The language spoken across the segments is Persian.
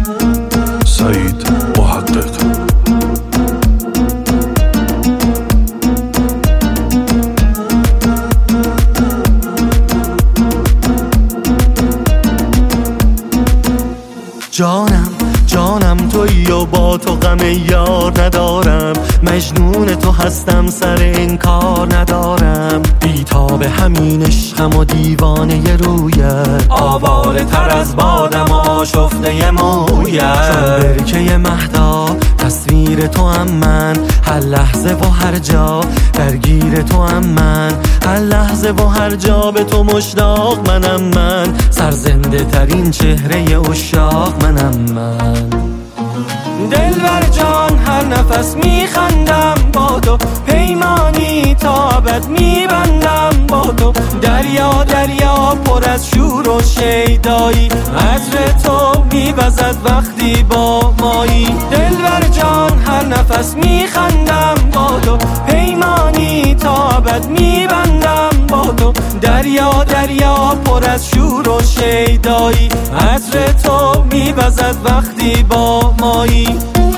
سعید محقق. جانم تویی و با تو غم یار ندارم، مجنون تو هستم سر انکار ندارم، بیتاب همین عشقم و دیوانه رویت، آواره تر از بادم و آشفته مویت، چون برکه مهدا تصویر تو هم من، هر لحظه و هر جا درگیر تو هم من، هر لحظه و هر جا به تو مشتاق منم من، سرزنده ترین چهره عشاق منم من. دلبر جان هر نفس میخندم با تو، پیمانی تا ابد میبندم با تو، دریا پر از شور و شیدایی، عطر تو میوزد وقتی با مایی. دلبر جان هر نفس میخندم با تو، پیمانی تا ابد میبندم با تو، دریا پر از شور و شیدایی، عطر تو میوزد وقتی با مایی.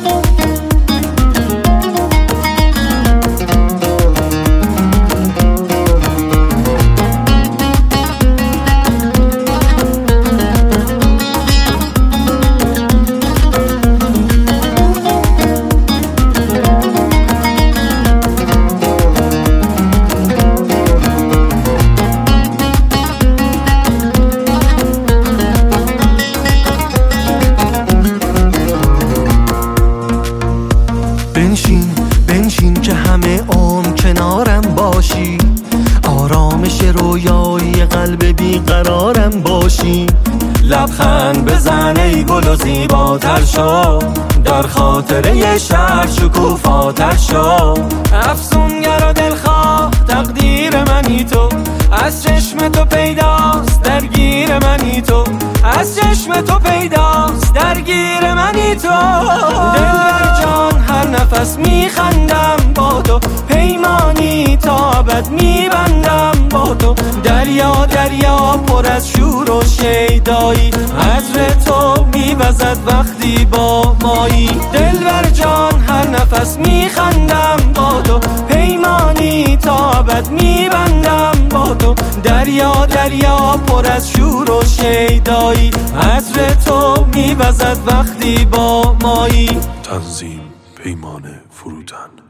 بنشین که همه عمر کنارم باشی، آرامش رویایی قلب بیقرارم باشی، لبخند بزن ای گل و زیباتر شو، در خاطره شهر شکوفاتر شو، افسونگر و دلخواه تقدیر منی تو، از چشم تو پیداست درگیر منی تو، از چشم تو پیداست درگیر منی تو. دلبر جان هر نفس میخندم با تو، پیمانی تا ابد میبندم با تو، دریا پر از شور و شیدایی، عطر تو میوزد وقتی با مایی. دلبر جان هر نفس میخندم با تو، پیمانی تا ابد میبندم با تو، دریا پر از شور و شیدایی، عطر تو میوزد وقتی با مایی. تنظیم پیمان فروتن.